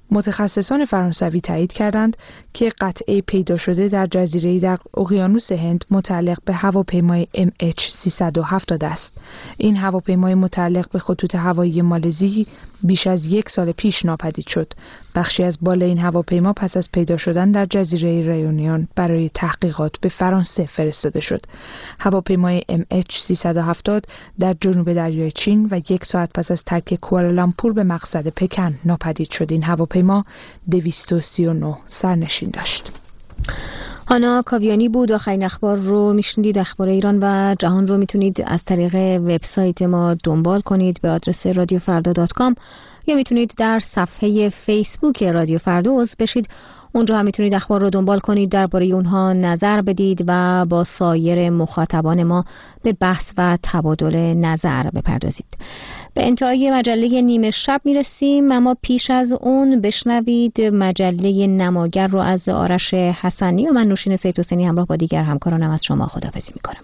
متخصصان فرانسوی تایید کردند که قطعه پیدا شده در جزیره‌ای در اقیانوس هند متعلق به هواپیمای MH370 است. این هواپیمای متعلق به خطوط هوایی مالزی بیش از 1 سال پیش ناپدید شد. بخشی از بال این هواپیما پس از پیدا شدن در جزیره ریونیون برای تحقیقات به فرانسه فرستاده شد. هواپیمای MH370 در جنوب دریای چین و 1 ساعت پس از ترک کوالالامپور به مقصد پکن ناپدید شد. این هواپیما 239 سرنشین داشت. هانا کاویانی بود. آخرین اخبار رو میشنیدید. اخبار ایران و جهان رو میتونید از طریق وبسایت ما دنبال کنید به آدرس radiofarda.com یا میتونید در صفحه فیسبوک رادیو فردا عضو بشید. اونجا هم میتونید اخبار رو دنبال کنید، درباره اونها نظر بدید و با سایر مخاطبان ما به بحث و تبادل نظر بپردازید. به انتهای مجله نیمه شب میرسیم، اما پیش از اون بشنوید مجله نماگر رو از آرش حسنی و من نوشین سید حسینی همراه با دیگر همکارانم از شما خداحافظی میکنم.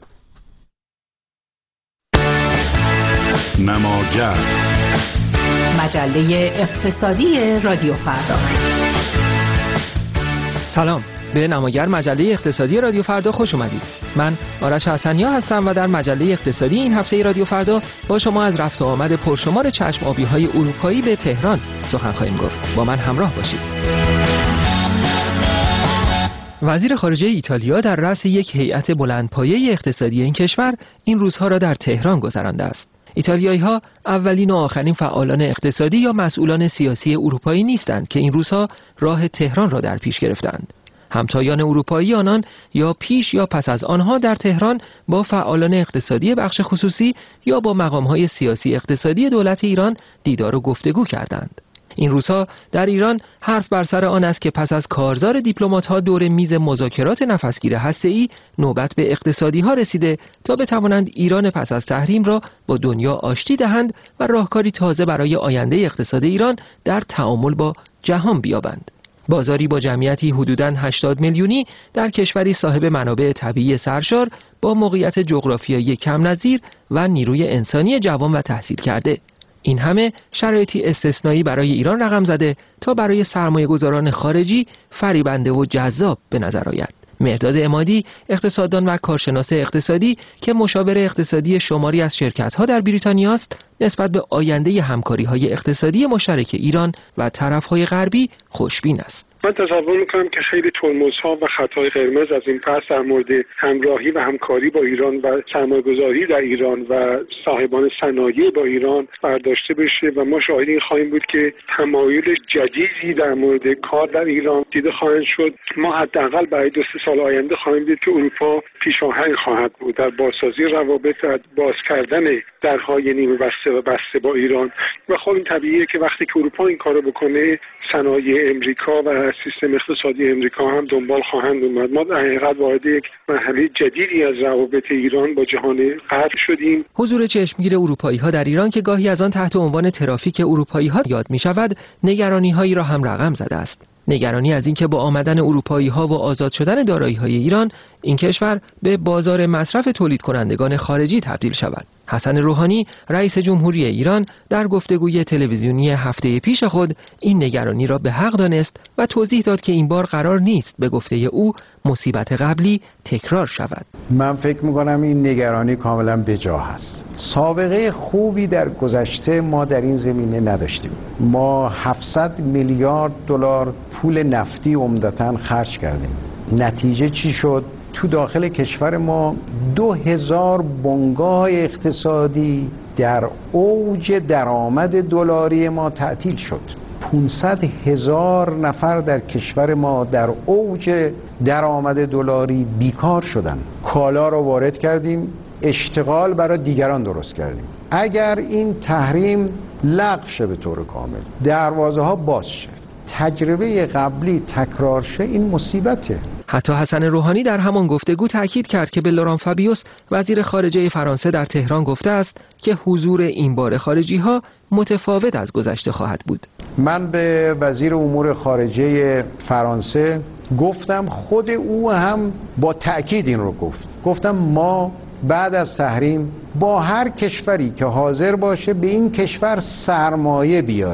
نماگر، مجله اقتصادی رادیو فردا. سلام، به نماگر مجله اقتصادی رادیو فردا خوش اومدید. من آرش حسنیا هستم و در مجله اقتصادی این هفته رادیو فردا با شما از رفت و آمد پرشمار چشم آبی‌های اروپایی به تهران سخن خواهیم گفت. با من همراه باشید. وزیر خارجه ایتالیا در رأس یک هیئت بلندپایه اقتصادی این کشور این روزها را در تهران گذرانده است. ایتالیایی‌ها اولین و آخرین فعالان اقتصادی یا مسئولان سیاسی اروپایی نیستند که این روزها راه تهران را در پیش گرفتند. همتایان اروپایی آنان یا پیش یا پس از آنها در تهران با فعالان اقتصادی بخش خصوصی یا با مقام‌های سیاسی اقتصادی دولت ایران دیدار و گفتگو کردند. این روزها در ایران حرف بر سر آن است که پس از کارزار دیپلمات‌ها دور میز مذاکرات نفسگیر هسته‌ای نوبت به اقتصادی‌ها رسیده تا بتوانند ایران پس از تحریم را با دنیا آشتی دهند و راهکاری تازه برای آینده اقتصاد ایران در تعامل با جهان بیابند. بازاری با جمعیتی حدوداً 80 میلیونی در کشوری صاحب منابع طبیعی سرشار با موقعیت جغرافیایی کم نظیر و نیروی انسانی جوان و تحصیل کرده. این همه شرایطی استثنایی برای ایران رقم زده تا برای سرمایه‌گذاران خارجی فریبنده و جذاب به نظر آید. مهرداد عمادی، اقتصاددان و کارشناس اقتصادی که مشاور اقتصادی شماری از شرکت‌ها در بریتانیا است، نسبت به آینده همکاری‌های اقتصادی مشترک ایران و طرف‌های غربی خوشبین است. من تصور میکنم که خیلی ترمزها و خطای قرمز از این پس در مورد همراهی و همکاری با ایران و سرمایه‌گذاری در ایران و صاحبان صنایع با ایران برداشته بشه و ما شاهد این خواهیم بود که تمایل جدیدی در مورد کار در ایران دیده خواهند شد. ما حداقل برای 2-3 سال آینده خواهیم دید که اروپا پیشاهنگ خواهد بود در بازسازی روابط، باز کردن درهای نیمه بسته و بسته با ایران و خب این طبیعیه که وقتی که اروپا این کارو بکنه صنایع امریکا و سیستم اقتصادی امریکا هم دنبال خواهند اومد. ما در حقیقت وارد یک مرحله جدیدی از روابط ایران با جهان غرب شدیم. حضور چشمگیر اروپایی‌ها در ایران که گاهی از آن تحت عنوان ترافیک اروپایی‌ها یاد می‌شود، نگرانی‌هایی را هم رقم زده است. نگرانی از اینکه با آمدن اروپایی‌ها و آزاد شدن دارایی‌های ایران، این کشور به بازار مصرف تولید کنندگان خارجی تبدیل شود. حسن روحانی، رئیس جمهوری ایران، در گفتگوی تلویزیونی هفته پیش خود این نگرانی را به حق دانست و توضیح داد که این بار قرار نیست به گفته او مصیبت قبلی تکرار شود. من فکر می‌کنم این نگرانی کاملا بی‌جا است. سابقه خوبی در گذشته ما در این زمینه نداشتیم. ما 700 میلیارد دلار پول نفتی عمدتاً خرج کردیم. نتیجه چی شد؟ تو داخل کشور ما 2000 بنگاه اقتصادی در اوج درآمد دلاری ما تعطیل شد. 500,000 نفر در کشور ما در اوج درآمد دلاری بیکار شدن. کالا رو وارد کردیم، اشتغال برای دیگران درست کردیم. اگر این تحریم لغو شه به طور کامل، دروازه ها باز شه، تجربه قبلی تکرار شه، این مصیبته. حتی حسن روحانی در همان گفتگو تاکید کرد که به لوران فابیوس وزیر خارجه فرانسه در تهران گفته است که حضور این بار خارجی ها متفاوت از گذشته خواهد بود. من به وزیر امور خارجه فرانسه گفتم، خود او هم با تأکید این رو گفتم ما بعد از تحریم با هر کشوری که حاضر باشه به این کشور سرمایه بیاره،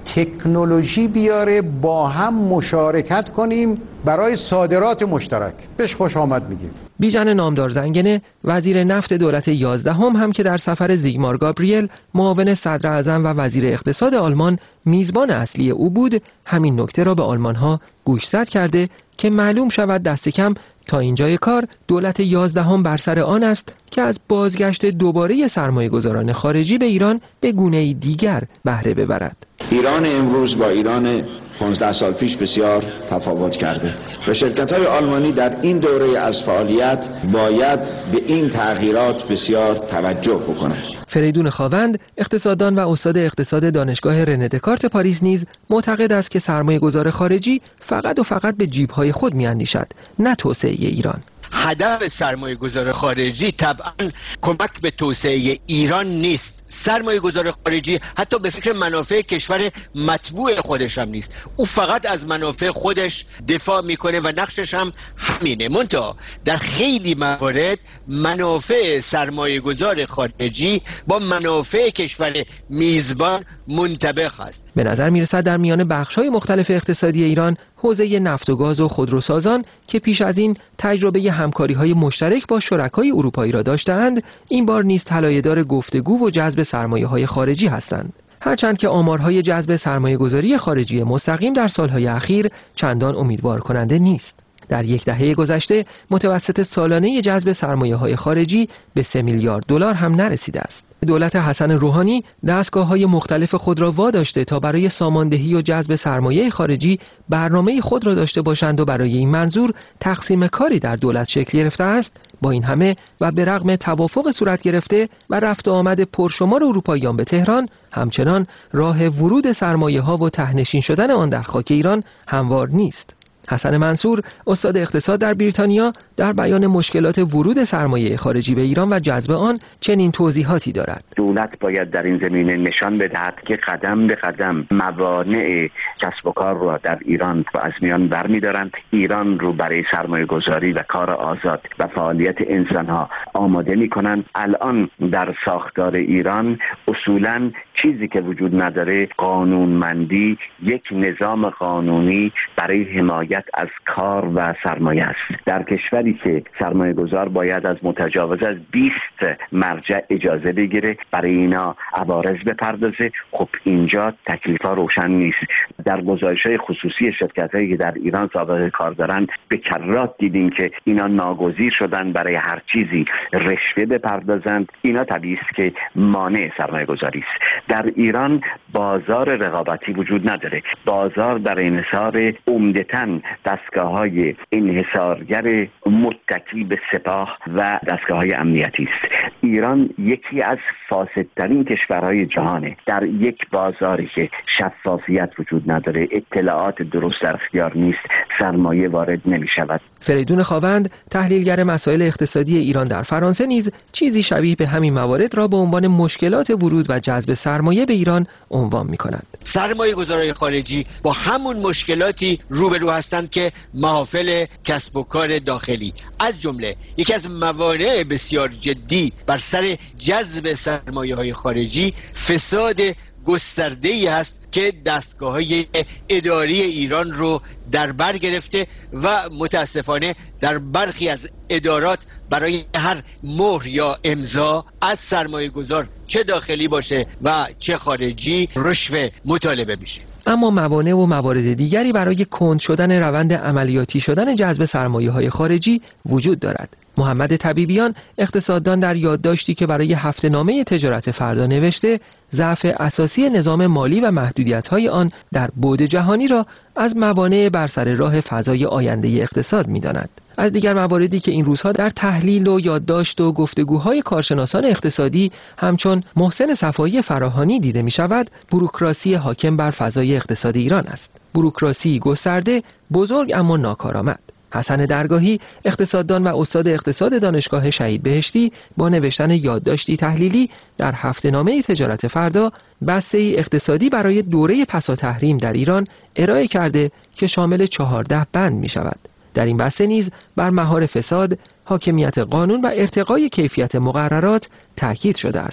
تکنولوژی بیاره، با هم مشارکت کنیم برای صادرات مشترک. بهش خوش آمد میگیم. بیژن نامدار زنگنه وزیر نفت دولت 11 هم که در سفر زیگمار گابریل معاون صدر اعظم و وزیر اقتصاد آلمان میزبان اصلی او بود، همین نکته را به آلمانها گوشزد کرده که معلوم شود دست کم تا اینجای کار دولت 11 بر سر آن است که از بازگشت دوباره سرمایه‌گذاران خارجی به ایران به گونه‌ای دیگر بهره ببرد. ایران امروز با ایران 15 سال پیش بسیار تفاوت کرده و شرکت‌های آلمانی در این دوره از فعالیت باید به این تغییرات بسیار توجه بکنند. فریدون خاوند اقتصاددان و استاد اقتصاد دانشگاه رنه دکارت پاریس نیز معتقد است که سرمایه‌گذار خارجی فقط و فقط به جیب‌های خود می‌اندیشد، نه توسعه ایران. هدف سرمایه‌گذار خارجی طبعاً کمک به توسعه ایران نیست. سرمایه گذار خارجی حتی به فکر منافع کشور مطبوع خودش هم نیست، او فقط از منافع خودش دفاع میکنه و نقشش هم همینه. منتها در خیلی موارد منافع سرمایه گذار خارجی با منافع کشور میزبان منطبق است. به نظر میرسد در میان بخش‌های مختلف اقتصادی ایران حوزه نفت و گاز و خودروسازان که پیش از این تجربه همکاری‌های مشترک با شرکای اروپایی را داشته‌اند، این بار نیز طلایه‌دار گفتگو و جذب سرمایه‌های خارجی هستند. هرچند که آمارهای جذب سرمایه‌گذاری خارجی مستقیم در سالهای اخیر چندان امیدوار کننده نیست. در یک دهه گذشته متوسط سالانه جذب سرمایه‌های خارجی به 3 میلیارد دلار هم نرسیده است. دولت حسن روحانی دستگاه‌های مختلف خود را واداشته تا برای ساماندهی و جذب سرمایه خارجی برنامه خود را داشته باشند و برای این منظور تقسیم کاری در دولت شکل گرفته است. با این همه و به رغم توافق صورت گرفته و رفت و آمد پرشمار اروپاییان به تهران، همچنان راه ورود سرمایه‌ها و ته‌نشین شدن آن در خاک ایران هموار نیست. حسن منصور استاد اقتصاد در بریتانیا در بیان مشکلات ورود سرمایه خارجی به ایران و جذب آن چنین توضیحاتی دارد. دولت باید در این زمینه نشان بدهد که قدم به قدم موانع کسب و کار را در ایران از میان برمی‌دارند، ایران رو برای سرمایه گذاری و کار آزاد و فعالیت انسان‌ها آماده می‌کنند. الان در ساختار ایران اصولاً چیزی که وجود نداره قانونمندی، یک نظام قانونی برای حمایت از کار و سرمایه است. در کشوری که سرمایه گذار باید از متجاوز از 20 مرجع اجازه بگیره برای اینا عوارض بپردازه، خب اینجا تکلیفا روشن نیست. در گزارش‌های خصوصی شرکت‌هایی که در ایران سابقه کار دارن به کرات دیدیم که اینا ناگزیر شدن برای هر چیزی رشوه بپردازند. اینا طبیعی است که مانع سرمایه گذاری است. در ایران بازار رقابتی وجود نداره. بازار در انحصار عمدتاً دستگاه‌های انحصارگر متکی به سپاه و دستگاه‌های امنیتی است. ایران یکی از فاسدترین کشورهای جهانه. در یک بازاری که شفافیت وجود نداره، اطلاعات درست در اختیار نیست، سرمایه وارد نمی‌شود. فریدون خاوند تحلیلگر مسائل اقتصادی ایران در فرانسه نیز چیزی شبیه به همین موارد را به عنوان مشکلات ورود و جذب سرمایه به ایران عنوان می‌کند. سرمایه گذارای خارجی با همون مشکلاتی روبرو هستند که محافل کسب و کار داخلی، از جمله یکی از موانع بسیار جدی بر سر جذب سرمایه‌های خارجی فساد گسترده‌ای است که دستگاه‌های اداری ایران رو در بر گرفته و متاسفانه در برخی از ادارات برای هر مهر یا امضا از سرمایه گذار چه داخلی باشه و چه خارجی رشوه مطالبه میشه. اما موانع و موارد دیگری برای کند شدن روند عملیاتی شدن جذب سرمایه‌های خارجی وجود دارد. محمد طبیبیان اقتصاددان در یادداشتی که برای هفته‌نامه تجارت فردا نوشته، ضعف اساسی نظام مالی و محدودیت‌های آن در بعد جهانی را از موانع بر سر راه فضای آینده اقتصاد می‌داند. از دیگر مواردی که این روزها در تحلیل و یادداشت و گفتگوهای کارشناسان اقتصادی همچون محسن صفایی فراهانی دیده می‌شود، بوروکراسی حاکم بر فضای اقتصاد ایران است. بوروکراسی گسترده، بزرگ اما ناکارآمد. حسن درگاهی اقتصاددان و استاد اقتصاد دانشگاه شهید بهشتی با نوشتن یادداشتی تحلیلی در هفته‌نامه تجارت فردا بسته‌ای اقتصادی برای دوره پسا تحریم در ایران ارائه کرده که شامل 14 بند می شود. در این بسته نیز بر مهار فساد، حاکمیت قانون و ارتقای کیفیت مقررات تاکید شده است.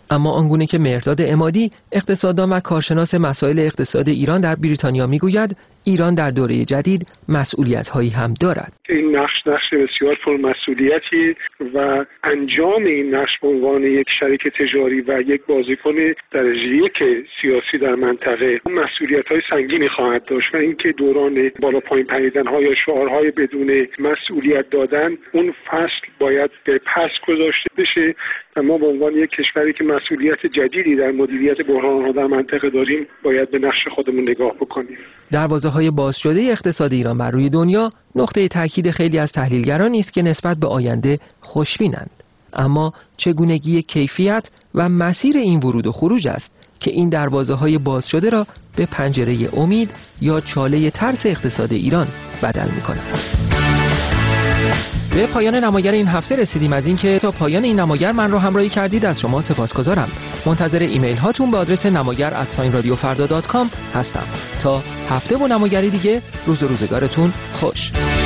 اما آنگونه که مهرداد عمادی اقتصاددان و کارشناس مسائل اقتصاد ایران در بریتانیا میگوید، ایران در دوره جدید مسئولیت‌هایی هم دارد. این نقش بسیار پرمسئولیتی و انجام این نقش به عنوان یک شریک تجاری و یک بازیکن درجه یک سیاسی در منطقه مسئولیت‌های سنگینی خواهد داشت و اینکه دوران بالا پایین پریدن‌ها یا شعارهای بدون مسئولیت دادن اون فصل باید به پس گذاشته بشه و ما به عنوان یک کشوری که مسئولیت جدیدی در مدیریت بحران‌ها در منطقه داریم باید به نقش خودمون نگاه بکنیم. دروازه‌های باز شده اقتصاد ایران بر روی دنیا نقطه تاکید خیلی از تحلیلگران است که نسبت به آینده خوشبینند. اما چگونگی کیفیت و مسیر این ورود و خروج است که این دروازه‌های باز شده را به پنجره امید یا چاله ترس اقتصاد ایران بدل می‌کند. به پایان نماگر این هفته رسیدیم. از اینکه تا پایان این نماگر من را همراهی کردید از شما سپاسگزارم. منتظر ایمیل هاتون به آدرس namagar@radiofarda.com هستم. تا هفته و نماگری دیگه روزگارتون خوش.